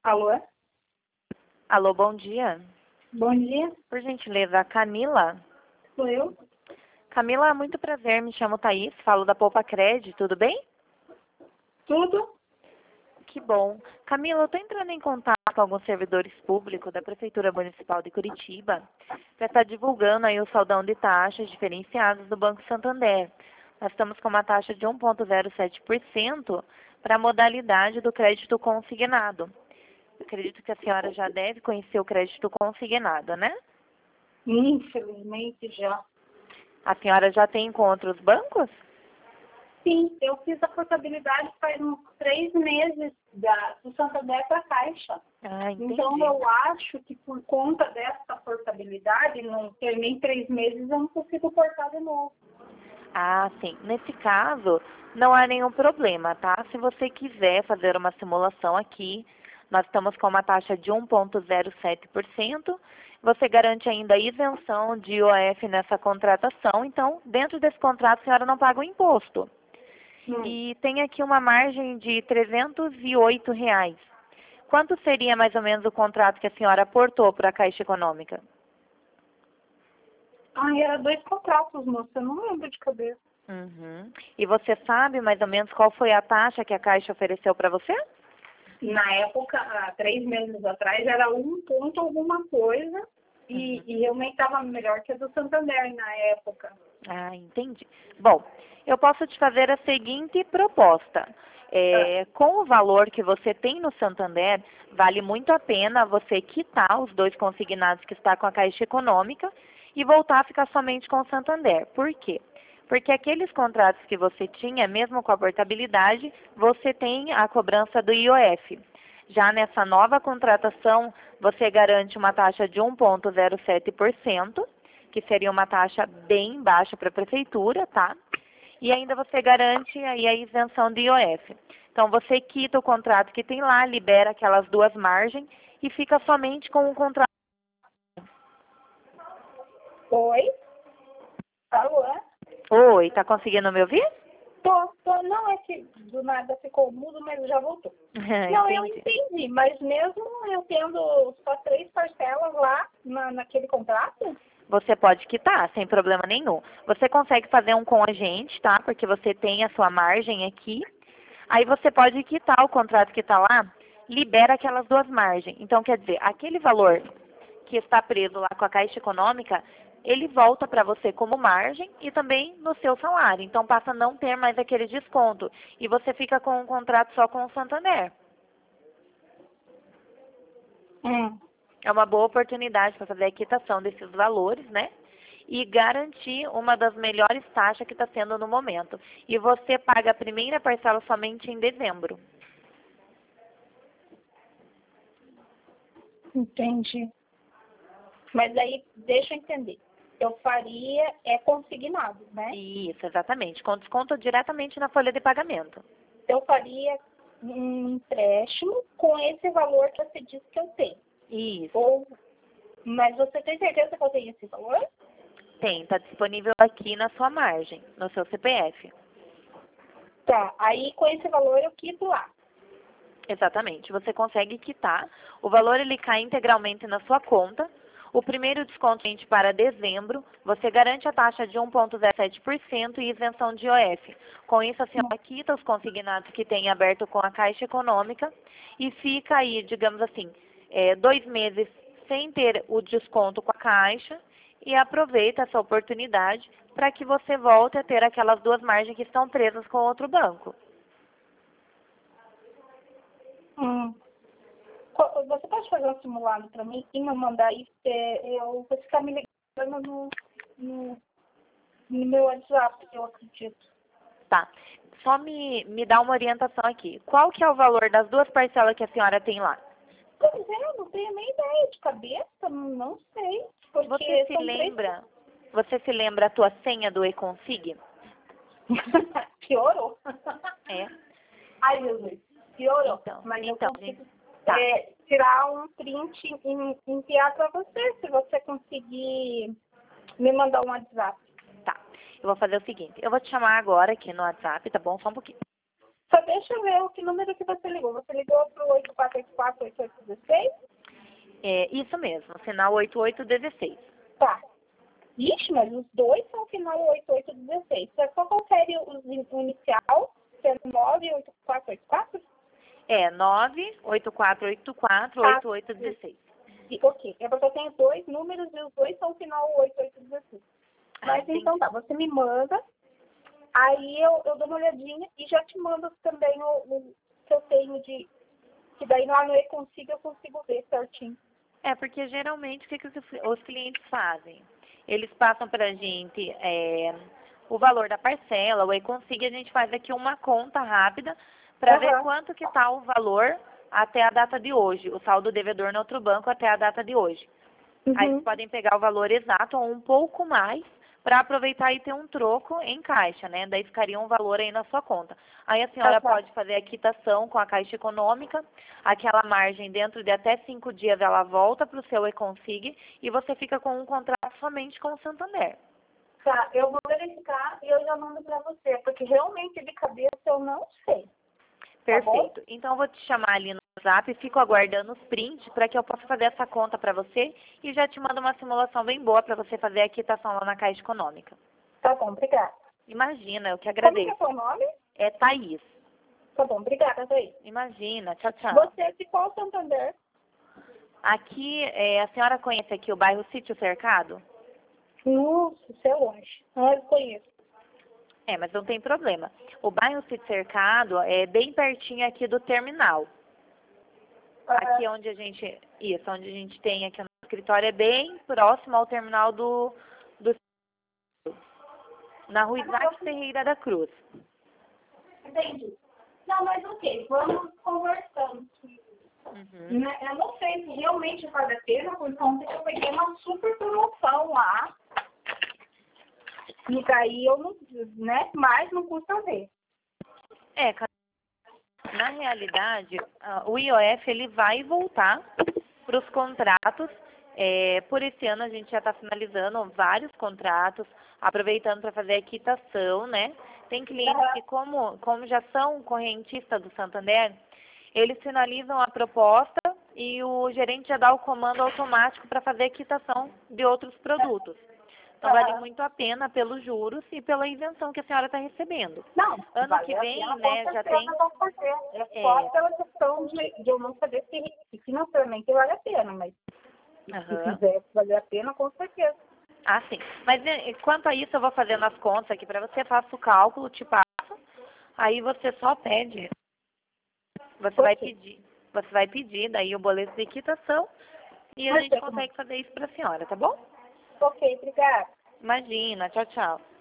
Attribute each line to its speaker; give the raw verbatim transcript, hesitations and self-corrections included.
Speaker 1: Alô?
Speaker 2: Alô, bom dia.
Speaker 1: Bom dia,
Speaker 2: Por gentileza, a Camila.
Speaker 1: sou eu.
Speaker 2: Camila, muito prazer, me chamo Thaís, falo da Poupa Cred, tudo bem?
Speaker 1: Tudo?
Speaker 2: Que bom. Camila, eu estou entrando em contato com alguns servidores públicos da Prefeitura Municipal de Curitiba para estar divulgando aí o saldão de taxas diferenciadas do Banco Santander. Nós estamos com uma taxa de um vírgula zero sete por cento para a modalidade do crédito consignado. Eu acredito que a senhora já deve conhecer o crédito consignado, né?
Speaker 1: Infelizmente já.
Speaker 2: A senhora já tem contra os bancos?
Speaker 1: Sim, eu fiz a portabilidade faz uns três meses da, do Santander para a Caixa.
Speaker 2: Ah, entendi.
Speaker 1: Então eu acho que por conta dessa portabilidade, não tem nem três meses, eu não consigo portar de novo.
Speaker 2: Ah, sim. Nesse caso, não há nenhum problema, tá? Se você quiser fazer uma simulação aqui, nós estamos com uma taxa de um vírgula zero sete por cento. Você garante ainda a isenção de I O F nessa contratação. Então, dentro desse contrato, a senhora não paga o imposto.
Speaker 1: Hum.
Speaker 2: E tem aqui uma margem de trezentos e oito reais. Quanto seria mais ou menos o contrato que a senhora aportou para a Caixa Econômica?
Speaker 1: Ah, era dois contratos, moça, eu não lembro de cabeça.
Speaker 2: Uhum. E você sabe mais ou menos qual foi a taxa que a Caixa ofereceu para você?
Speaker 1: Na época, há três meses atrás, era um ponto alguma coisa e,
Speaker 2: Uhum.
Speaker 1: e realmente estava melhor que a do Santander na época.
Speaker 2: Ah, entendi. Bom, eu posso te fazer a seguinte proposta.
Speaker 1: Ah,
Speaker 2: É, com o valor que você tem no Santander, vale muito a pena você quitar os dois consignados que está com a Caixa Econômica e voltar a ficar somente com o Santander. Por quê? Porque aqueles contratos que você tinha, mesmo com a portabilidade, você tem a cobrança do I O F. Já nessa nova contratação, você garante uma taxa de um vírgula zero sete por cento, que seria uma taxa bem baixa para a prefeitura, tá? E ainda você garante aí a isenção de I O F. Então, você quita o contrato que tem lá, libera aquelas duas margens e fica somente com o contrato.
Speaker 1: oi? Alô?
Speaker 2: Oi, tá conseguindo me ouvir?
Speaker 1: Tô, tô, não é que do nada ficou mudo, mas já voltou. Não, eu
Speaker 2: Entendi.
Speaker 1: entendi, mas mesmo eu tendo só três parcelas lá na, naquele contrato?
Speaker 2: Você pode quitar, sem problema nenhum. Você consegue fazer um com a gente, tá? Porque você tem a sua margem aqui. Aí você pode quitar o contrato que está lá, libera aquelas duas margens. Então, quer dizer, aquele valor que está preso lá com a Caixa Econômica, ele volta para você como margem e também no seu salário. Então, passa a não ter mais aquele desconto. E você fica com um contrato só com o Santander.
Speaker 1: Hum.
Speaker 2: É uma boa oportunidade para fazer a quitação desses valores, né? E garantir uma das melhores taxas que está sendo no momento. E você paga a primeira parcela somente em dezembro.
Speaker 1: Entendi. Mas aí, deixa eu entender. Eu faria, é consignado, né?
Speaker 2: Isso, exatamente. Com desconto diretamente na folha de pagamento.
Speaker 1: Eu faria um empréstimo com esse valor que você disse que eu tenho.
Speaker 2: Isso.
Speaker 1: Ou, mas você tem certeza que eu tenho esse valor?
Speaker 2: Tem, está disponível aqui na sua margem, no seu C P F.
Speaker 1: Tá, aí com esse valor eu quito lá.
Speaker 2: Exatamente. Você consegue quitar. O valor ele cai integralmente na sua conta. O primeiro desconto gente para dezembro, você garante a taxa de um vírgula zero sete por cento e isenção de I O F. Com isso, a senhora quita os consignados que tem aberto com a Caixa Econômica e fica aí, digamos assim, é, dois meses sem ter o desconto com a Caixa e aproveita essa oportunidade para que você volte a ter aquelas duas margens que estão presas com outro banco.
Speaker 1: Hum. Co- Você pode fazer um simulado para mim e me mandar isso? É, eu vou ficar me ligando no, no, no meu WhatsApp, eu acredito.
Speaker 2: Tá. Só me, me dá uma orientação aqui. Qual que é o valor das duas parcelas que a senhora tem lá?
Speaker 1: Pois é, eu não tenho nem ideia de cabeça, não sei. Porque
Speaker 2: Você se
Speaker 1: são três.
Speaker 2: lembra? Você se lembra a tua senha do eConsig?
Speaker 1: Piorou.
Speaker 2: É.
Speaker 1: Ai, Jesus, piorou.
Speaker 2: Então,
Speaker 1: Mas eu
Speaker 2: então,
Speaker 1: consigo
Speaker 2: tá,
Speaker 1: é, tirar um print e enviar para você, se você conseguir me mandar um WhatsApp.
Speaker 2: tá. Eu vou fazer o seguinte, eu vou te chamar agora aqui no WhatsApp, tá bom? Só um pouquinho.
Speaker 1: Só deixa eu ver o que número que você ligou. Você ligou para o oito quatro oito quatro quatro oito oito um seis?
Speaker 2: É, isso mesmo, final oito oito um seis.
Speaker 1: Tá. Ixi, mas os dois são final oito oito um seis. Você só confere os in- o inicial, que é nove oito quatro oito quatro?
Speaker 2: É, nove oito quatro oito quatro
Speaker 1: Ah,
Speaker 2: oito oito um seis.
Speaker 1: e- ok. É porque eu tenho dois números e os dois são final oito oito um seis. Mas
Speaker 2: Ah,
Speaker 1: então
Speaker 2: entendi.
Speaker 1: tá, você me manda, aí eu, eu dou uma olhadinha e já te mando também o, o que eu tenho de... Que daí lá no E-Consigo eu consigo ver certinho.
Speaker 2: É, porque geralmente o que, que os, os clientes fazem? Eles passam para a gente é, o valor da parcela, o E-Consigo, a gente faz aqui uma conta rápida para ver
Speaker 1: Aham.
Speaker 2: quanto que está o valor até a data de hoje, o saldo devedor no outro banco até a data de hoje. Aí
Speaker 1: Uhum.
Speaker 2: vocês podem pegar o valor exato ou um pouco mais para aproveitar e ter um troco em caixa, né? Daí ficaria um valor aí na sua conta. Aí a senhora
Speaker 1: Ah, tá.
Speaker 2: pode fazer a quitação com a Caixa Econômica, aquela margem dentro de até cinco dias ela volta para o seu E-Consig e você fica com um contrato somente com o Santander.
Speaker 1: Tá, eu vou verificar e eu já mando pra você, porque realmente de cabeça eu não sei. Tá bom?
Speaker 2: Perfeito. Então eu vou te chamar ali no WhatsApp e fico aguardando os prints para que eu possa fazer essa conta para você e já te mando uma simulação bem boa para você fazer a quitação lá na Caixa Econômica.
Speaker 1: Tá bom, obrigada.
Speaker 2: Imagina, eu que
Speaker 1: Como que é
Speaker 2: agradeço.
Speaker 1: seu nome?
Speaker 2: É Thaís.
Speaker 1: Tá bom, obrigada, Thaís.
Speaker 2: Imagina, tchau, tchau.
Speaker 1: Você é de qual Santander?
Speaker 2: Aqui, é, a senhora conhece aqui o bairro Sítio Cercado?
Speaker 1: Nossa, isso é longe. Não, eu conheço.
Speaker 2: É, mas não tem problema. O bairro Sítio Cercado é bem pertinho aqui do terminal. Aqui
Speaker 1: Ah,
Speaker 2: onde a gente, isso, onde a gente tem aqui o nosso escritório é bem próximo ao terminal do, do na rua Isaac Ferreira da Cruz.
Speaker 1: entendi. Não, mas ok, vamos conversando.
Speaker 2: Uhum.
Speaker 1: Né, eu não sei se realmente vale a pena, porque ontem eu peguei uma super promoção lá. E daí eu não, né? Mas não custa ver.
Speaker 2: É, ca- na realidade, ah, o I O F ele vai voltar para os contratos. É, por esse ano a gente já está finalizando vários contratos, aproveitando para fazer a quitação, né? Tem clientes que, como, como já são correntistas do Santander, eles finalizam a proposta e o gerente já dá o comando automático para fazer a quitação de outros produtos. Então, vale muito a pena pelos juros e pela isenção que a senhora está recebendo.
Speaker 1: Não,
Speaker 2: Ano
Speaker 1: vale
Speaker 2: que
Speaker 1: a
Speaker 2: vem,
Speaker 1: pena,
Speaker 2: né,
Speaker 1: com
Speaker 2: já
Speaker 1: certeza
Speaker 2: tem...
Speaker 1: vão fazer. É só
Speaker 2: É,
Speaker 1: pela questão de, de eu não saber se, se financeiramente vale a pena, mas se
Speaker 2: aham.
Speaker 1: quiser valer a pena, com certeza.
Speaker 2: Ah, sim. Mas né, quanto a isso, eu vou fazendo as contas aqui para você, faço o cálculo, te passo, aí você só pede. Você vai
Speaker 1: Ok.
Speaker 2: pedir, você vai pedir daí o boleto de quitação e a gente
Speaker 1: Perfeito.
Speaker 2: consegue fazer isso para a senhora, tá bom?
Speaker 1: Ok, obrigada.
Speaker 2: Imagina, tchau, tchau.